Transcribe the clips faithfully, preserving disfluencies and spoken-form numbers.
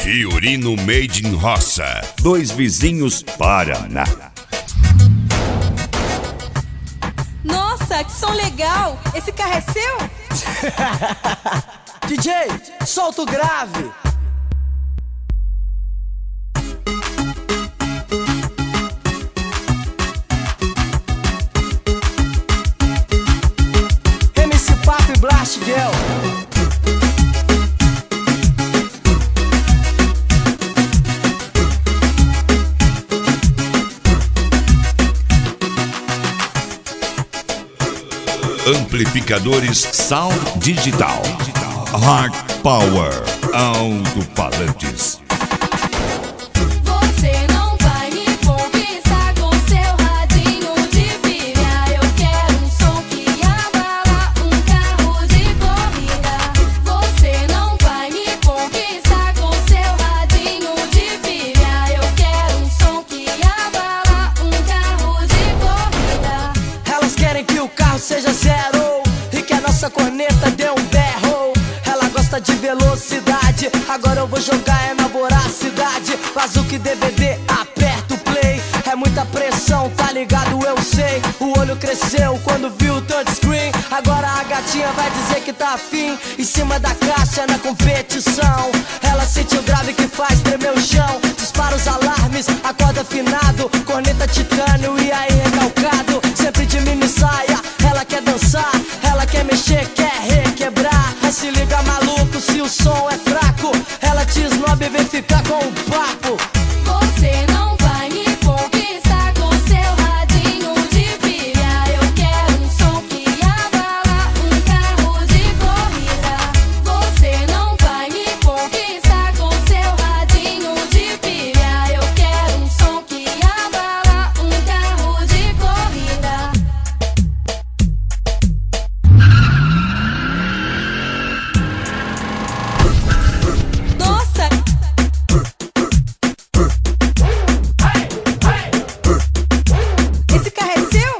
Fiorino Made in Roça. Dois vizinhos, Paraná. Nossa, que som legal! Esse carro é seu? D J, solta o grave. M C Papo e Blast Girl. Amplificadores Sound Digital. Hard Power. Alto-falantes. Você não vai me conquistar com seu radinho de pilha. Eu quero um som que abala um carro de corrida. Você não vai me conquistar com seu radinho de pilha. Eu quero um som que abala um carro de corrida. Elas querem que o carro seja zero e que a nossa corneta dê um berro. Ela gosta de velocidade, agora eu vou jogar é na voracidade. Bazuca e D V D, aperta o play. É muita pressão, tá ligado, eu sei. O olho cresceu quando viu o touchscreen. Agora a gatinha vai dizer que tá afim. Em cima da caixa na competição. Ela sente o grave que faz tremer o chão. Dispara os alarmes, acorda afinado. Corneta titânio e aí recalcado. Sempre de mini saia, ela quer dançar. Ela quer mexer, quer requebrar. Mas se liga maluco, se o som é fraco, ela te esnoba e vem ficar com o papo. Você não vai me conquistar com seu radinho de pilha. Eu quero um som que abala um carro de corrida. Você não vai me conquistar com seu radinho de pilha. Eu quero um som que abala um carro de corrida. Nossa! Esse carro é seu?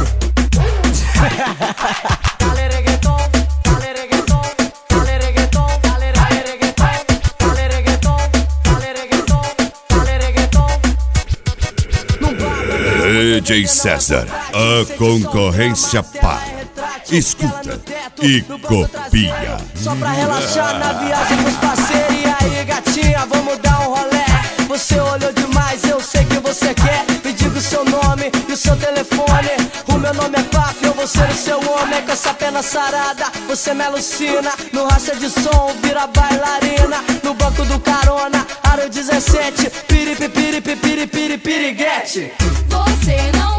Dale reggaeton, dale reggaeton, dale reggaeton, dale reggaeton, dale reggaeton, dale reggaeton, dale reggaeton. Não D J César, a concorrência para. Escuta e copia. Só pra relaxar na viagem com os parceiros. E aí, gatinha, vamos dar um rolê. Você olhou demais, eu sei que você quer. Me diga o seu nome e o seu telefone. O meu nome é Faf, eu vou ser o seu homem. Com essa pena sarada, você me alucina. No racha de som, vira bailarina. No banco do carona, aro dezessete. Piripi, piripi, piripi, piriguete. Você não